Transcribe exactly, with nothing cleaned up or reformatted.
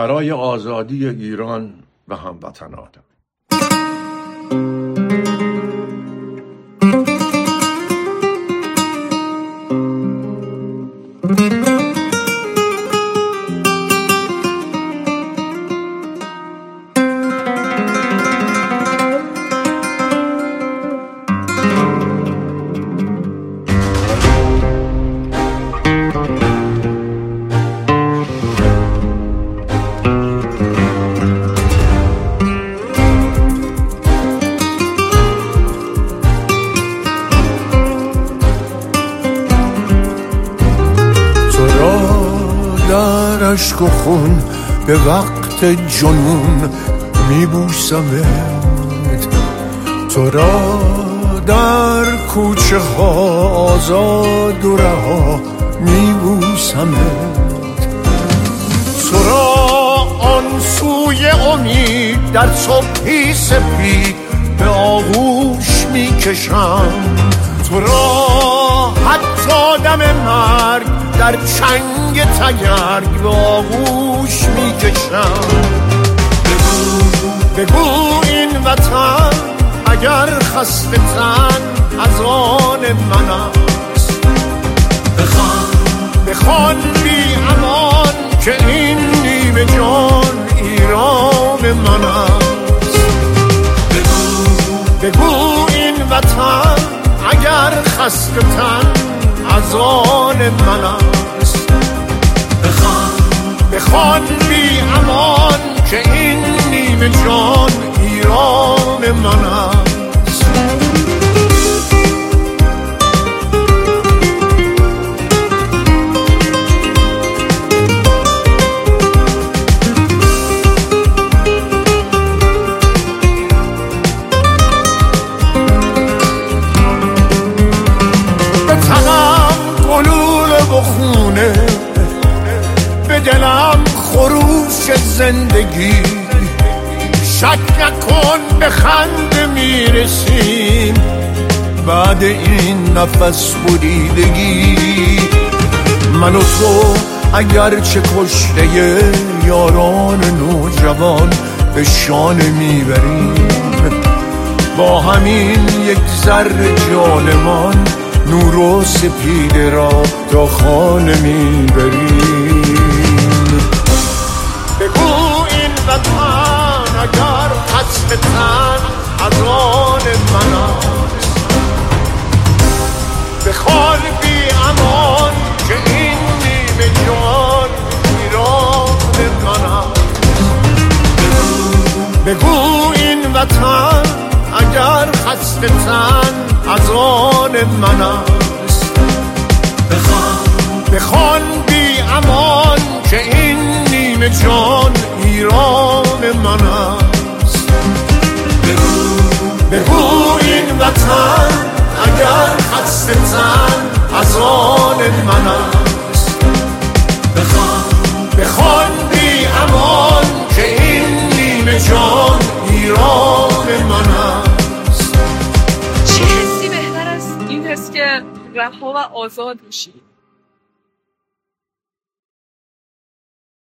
برای آزادی ایران و هموطنانم. عشق و خون به وقت جنون میبوسمت، تو را در کوچه ها آزاد و رها میبوسمت، تو را آن سوی امید در صبحی سپید به آغوش میکشم، تو را حتی دم مرگ در چنگ تگرگ به آغوش میکشم. بگو بگو این وطن اگر خسته تن از آن من است، بخوان بخوان بی امان که این نیمه جان ایران من است. بگو بگو این وطن اگر خسته تن از آن من است، بخوان بخوان بی امان که این نیمه جان ایران من است. خونه به دلم خروش زندگی، شک نکن به خنده میرسیم بعد این نفس بریدگی. من و تو اگرچه کشته یاران نوجوان به شانه میبریم، با همین یک ذره جانمان نور و سپیده را تا خانه میبریم. بگو این وطن اگر خسته تن از آن من است، بخوان بی امان که این نیمه جان ایران من است. بگو این وطن اگر خسته تن از آن من است، بخوان بخوان بی امان که این نیمه جان ایران من است. بگو بگو این وطن اگر خسته تن از آن من است، بخوان بخوان بی امان که این نیمه جان ایران من است. چه حسی بهتر از این حس که رها و آزاد میشی؟